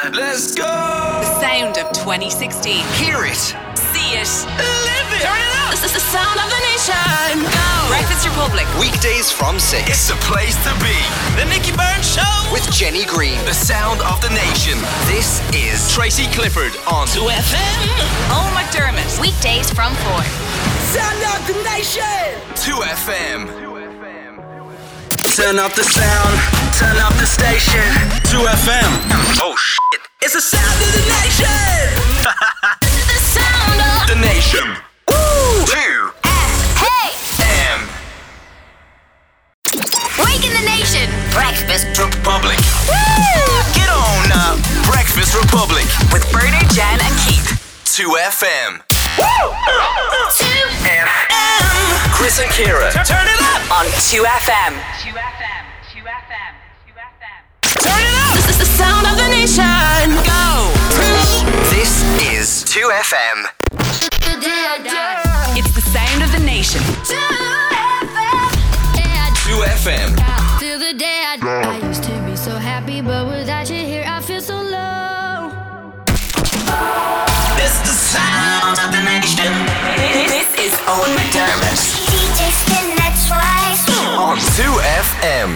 Let's go! The sound of 2016. Hear it. See it. Live it. Turn it up. This is the sound of the nation. Go. Breakfast Republic. Weekdays from 6. It's the place to be. The Nicky Byrne Show. With Jenny Green. The sound of the nation. This is Tracy Clifford on 2FM. Owen McDermott. Weekdays from 4. Sound of the nation. 2FM. Turn up the sound. Turn up the station. 2FM. Oh shit. It's the sound of the nation. The sound of The nation. Woo! 2FM. Waking the nation. Breakfast Republic. Woo! Get on up. Breakfast Republic. With Bernard, Jen and Keith. 2FM. 2FM. Chris and Kira. Turn it up. On 2FM. 2FM. Turn it up. This is the sound of the nation. Go. This is 2FM. The day I die. It's the sound of the nation. 2FM. Till the day I die. I used to be so happy, but without you here, I feel so low. This is the sound of the nation. This is Owen McDermott. DJ spin that twice. On 2FM.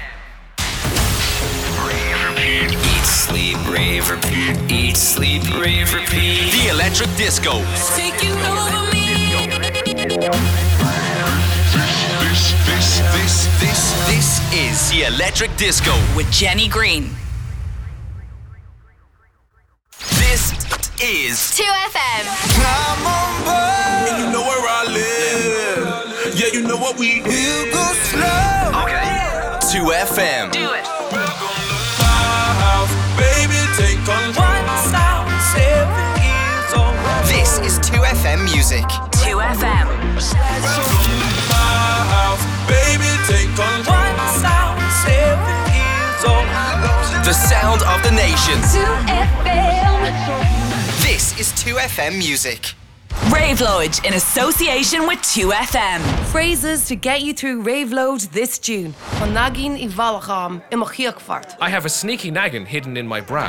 Eat, sleep, rave, repeat. Eat, sleep, rave, repeat. The Electric Disco. Taking over me. This is the Electric Disco. With Jenny Green. This is 2FM. Come on, boy. You know where I live. Yeah, you know what we do. We'll go slow. 2FM. Do it. My house, baby, take control. 1,007 years old. This is 2FM music. 2FM. My house, baby, take control. 1,007 years old. The sound of the nation. 2FM. This is 2FM music. Raveload in association with 2FM. Phrases to get you through Raveload this June. Van Nagin I Valacham in Mochiakfart. I have a sneaky naggin hidden in my bra.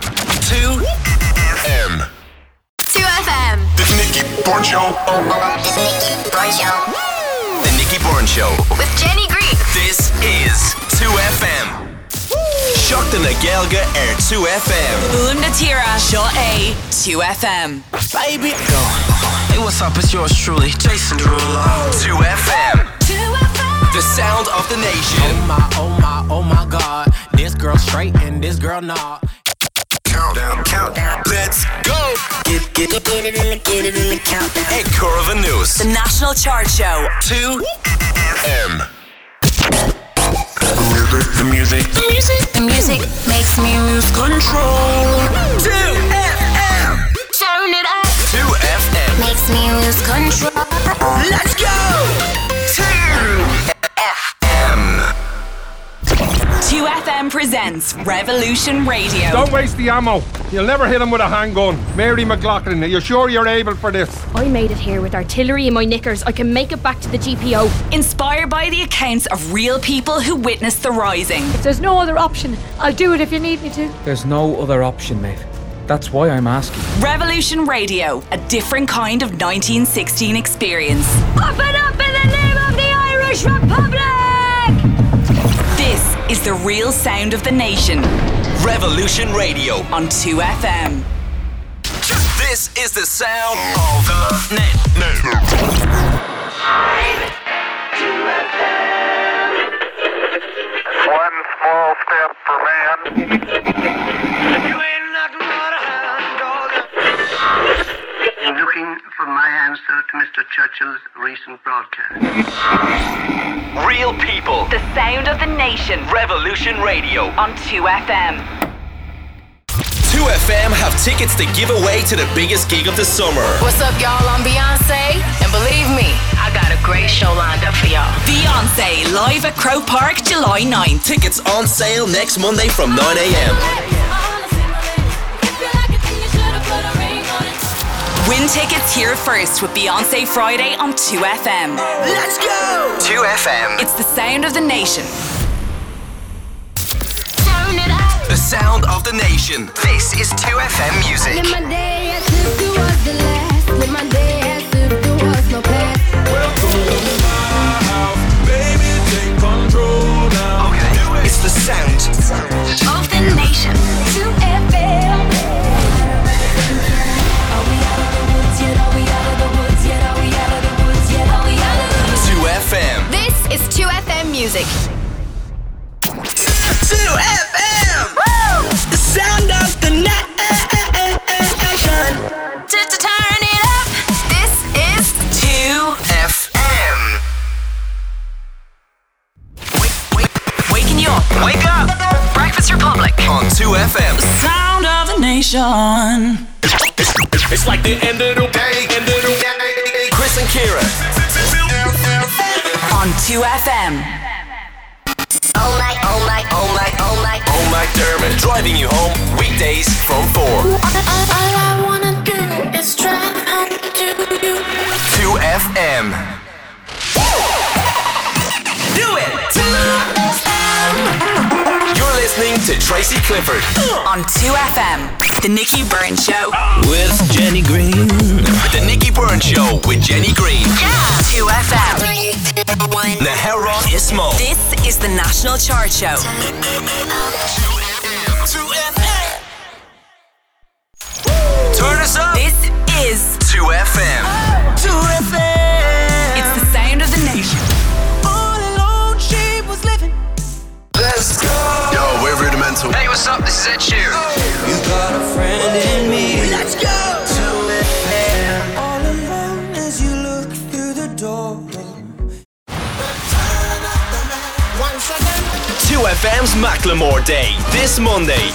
2FM. 2FM. The Nicky Byrne Show. The Nicky Byrne Show. The Nicky Byrne Show. With Jenny Green. This is 2FM. Shocked na Gelga 2FM. Unda Tira, Shaw A, 2FM. Baby, go. Hey, what's up? It's yours truly, Jason Derulo. 2FM. 2FM. The sound of the nation. Oh my God. This girl straight and this girl not. Countdown. Let's go. Get it in the countdown. Ed Corrivan News. The National Chart Show. 2FM. The music makes me lose control. 2FM. Turn it up. 2FM. Makes me lose control. Let's go. 2FM presents Revolution Radio. Don't waste the ammo. You'll never hit him with a handgun. Mary McLaughlin, are you sure you're able for this? I made it here with artillery in my knickers. I can make it back to the GPO. Inspired by the accounts of real people who witnessed the rising. If there's no other option, I'll do it if you need me to. There's no other option, mate. That's why I'm asking. Revolution Radio, a different kind of 1916 experience. Up and up in the name of the Irish Republic! This is the real sound of the nation. Revolution Radio. On 2FM. This is the sound of the nation. One small step for man. I'm looking for my answer to Mr. Churchill's recent broadcast. Real people. The sound of the nation. Revolution Radio. On 2FM. 2FM have tickets to give away to the biggest gig of the summer. What's up, y'all? I'm Beyonce, and believe me, I got a great show lined up for y'all. Beyonce, live at Croke Park, July 9th. Tickets on sale next Monday from 9 a.m. Win tickets here first with Beyonce Friday on 2FM. Let's go! 2FM. It's the sound of the nation. Turn it up. The sound of the nation. This is 2FM Music. Live my day as if it was the last. Live my day as if there was no past. Welcome to my house, baby, take control now. Okay, it's the sound of the nation. 2FM. Are we out of the woods yet? Are we out of the woods yet? Are we out of the woods yet? Are we out of the woods? 2FM. This is 2FM Music. 2FM! Woo! The sound of the nation. To turn it up, this is 2FM. Waking you up. Wake up! Breakfast Republic. On 2FM. Sound of the nation. It's like the end of the day. Chris and Kira. On 2FM. Oh my Dermot. Driving you home weekdays from 4. All I wanna do is try and do you. 2FM. Do it! 2FM. You're listening to Tracy Clifford. On 2FM. The Nikki Byrne Show. With Jenny Green. The Nikki Byrne Show with Jenny Green. Yeah. 2FM. Nahara Ismo. This is the National Chart Show. 2FM. Turn us up. This is 2FM. 2FM. It's the sound of the nation. All alone she was living. Let's go. Yo, we're Rudimental. Hey, what's up? This is Ed Sheeran. You got a friend in me. Let's go. 2FM. All alone as you look through the door. 2FM's Macklemore Day this Monday.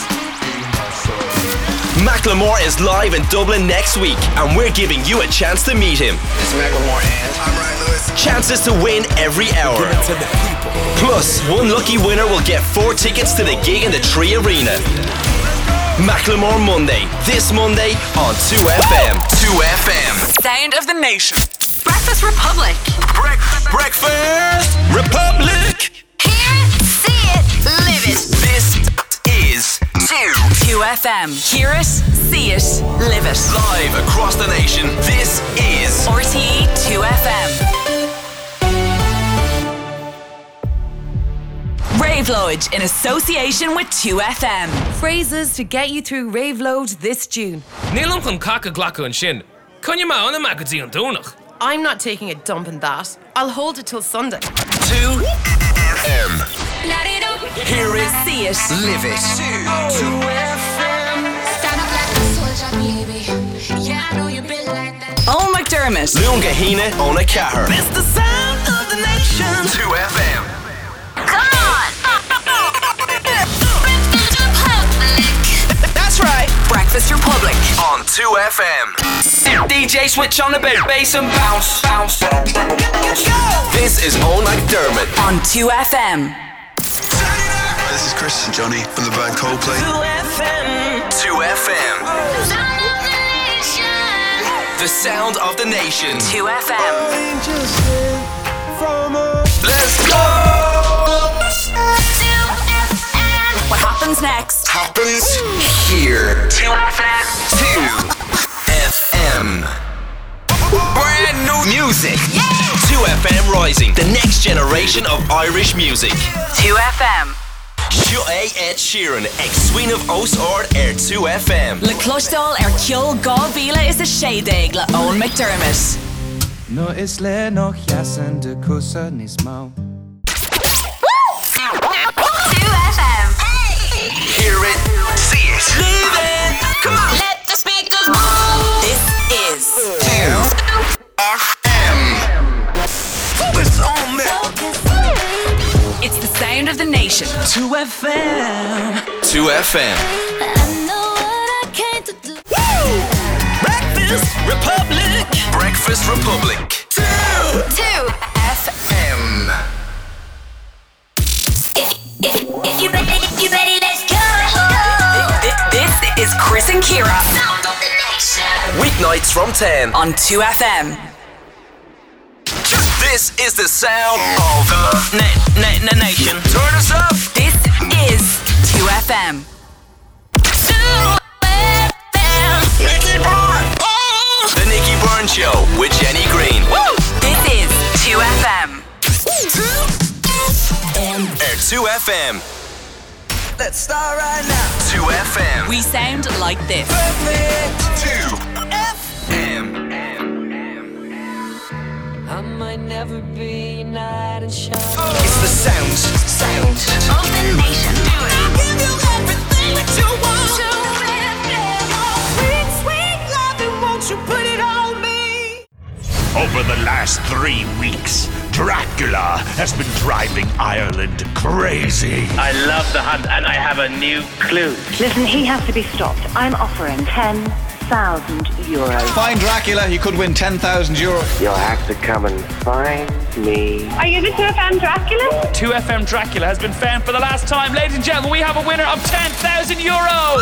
Macklemore is live in Dublin next week, and we're giving you a chance to meet him. It's Macklemore and I'm Ryan Lewis. Chances to win every hour. Plus, one lucky winner will get 4 tickets to the gig in the Tree Arena. Macklemore Monday, this Monday on 2FM. 2FM. Sound of the nation. Breakfast Republic. Breakfast Republic. Hear it, see it, live it. This is 2FM. Hear it, see it, live it. live across the nation. This is RTE 2FM. Rave Lodge in association with 2FM. Phrases to get you through Rave Load this June. Nílam chun caca glaca an sin. Cún you má an magazine an dúnach? I'm not taking a dump in that. I'll hold it till Sunday. 2FM. Hear it, see it, Live it. 2FM. Owen McDermott. Luan Gahina on a Cahar. It's the sound of the nation. 2FM. Come on! That's right. Breakfast Republic. On 2FM. DJ switch on the bass and bounce, bounce. This is Owen McDermott. On 2FM. This is Christian Johnny from the band Coldplay. 2FM. 2FM. The sound of the nation. 2FM. Let's go! What happens next? Happens here. 2FM. 2FM. Brand new music. 2FM Rising, the next generation of Irish music. 2FM. Seo Ed Sheeran, ex-swin of Os Ord 2FM. Le Clushdal Ciol Vila is a shade le Owen McDermott. No is le noch jassen de kussa nis mau. 2FM. Hear it, see it. Live it. Come on. Let the speakers move. This is 2FM. Focus on me. It's the sound of the nation. 2FM. 2FM. Breakfast Republic. Breakfast Republic. 2FM. If you ready, let's go. This is Chris and Kira. Sound of the nation. Weeknights from 10 on 2FM. This is the sound of the nation. Turn us up. This is 2FM. The Nicky Byrne Show with Jenny Green. Woo! This is 2FM. 2FM. Let's start right now. 2FM. We sound like this. Perfect. 2FM. I might never be a knight in shining. It's the sound Of the nation. I'll give you everything that you want. Sweet, sweet loving, won't you put it on me? Over the last 3 weeks, Dracula has been driving Ireland crazy. I love the hunt and I have a new clue. Listen, he has to be stopped. I'm offering 10,000 euros. Find Dracula, you could win 10,000 euros. You'll have to come and find me. Are you the 2FM Dracula? 2FM Dracula has been found for the last time. Ladies and gentlemen, we have a winner of 10,000 euros.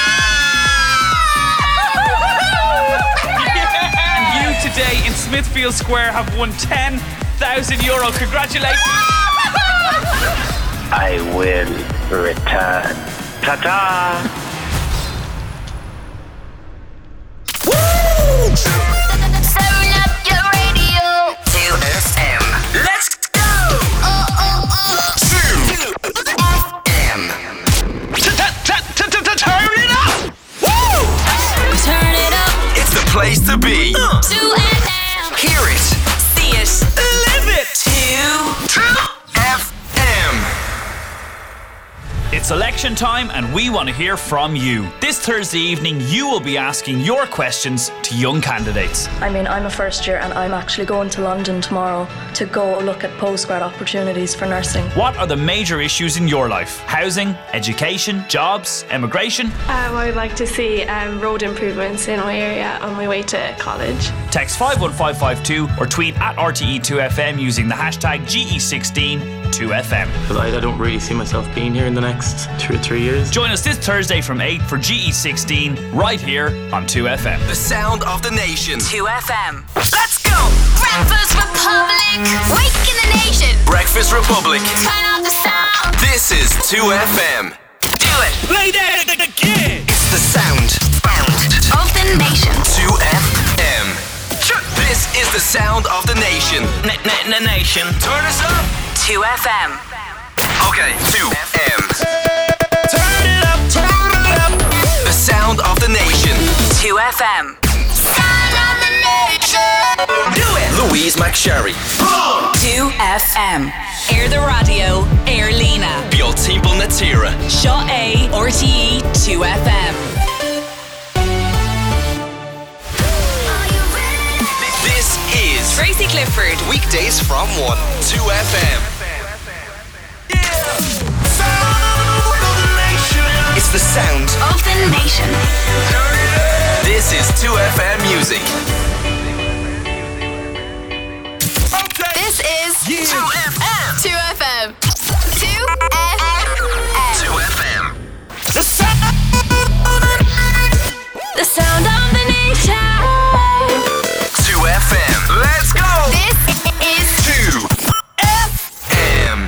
And you today in Smithfield Square have won 10,000 euro. Congratulations. I will return. Ta-ta! Turn up your radio. 2FM. Let's go! 2FM. Turn it up! Woo! Turn it up. It's the place to be. 2FM. Hear it. See it. Live it. 2FM. It's election time and we want to hear from you. This Thursday evening, you will be asking your questions to young candidates. I mean, I'm a first year and I'm actually going to London tomorrow to go look at postgrad opportunities for nursing. What are the major issues in your life? Housing, education, jobs, immigration? I would like to see road improvements in my area on my way to college. Text 51552 or tweet at RTE2FM using the hashtag GE162FM. Because I don't really see myself being here in the next 2 or 3 years. Join us this Thursday from 8 for GE16 right here on 2FM. The sound of the nation. 2FM. Let's go! Breakfast Republic. Waking the nation. Breakfast Republic. Turn up the sound. This is 2FM. Do it. Play that again. It's the sound Of the nation. 2FM. This is the sound of the nation. Nation. Turn us up. 2FM. Okay, 2M. Turn it up. The sound of the nation. 2FM. Sound of the nation. Do it. Louise McSherry. 2FM. Air the radio, Air Lena. Biol Timple Natira. Shaw A, RTE 2FM. This is Tracy Clifford. Weekdays from 1, 2FM. It's the sound Of the nation. This is 2FM music. This is 2FM. 2FM. 2FM. 2FM. The sound of the nation. 2FM. Let's go. This is 2FM.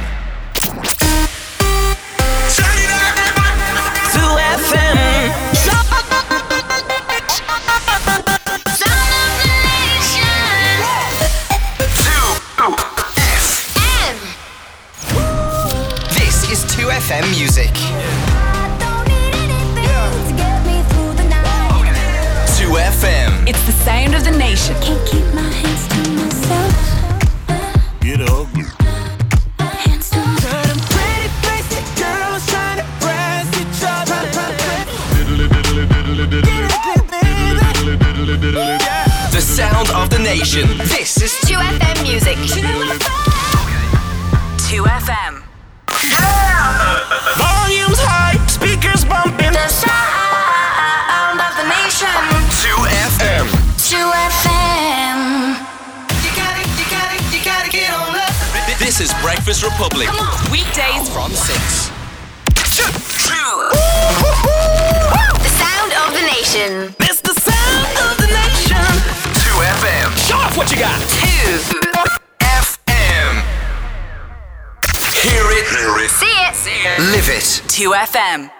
2FM. Sound of the nation. 2FM. This is 2FM music. 2FM. It's the sound of the nation. Can't keep my hands to myself. Get ugly. The sound of the nation. This is 2FM music. 2FM. Volumes high, speakers bumping. The sound of the nation. 2FM. 2FM. You gotta get on up. This is Breakfast Republic. Come on. Weekdays From 6. The sound of the nation. It's the sound of the nation. 2FM. Show off what you got. 2FM. Hear it. See it. Live it. 2FM.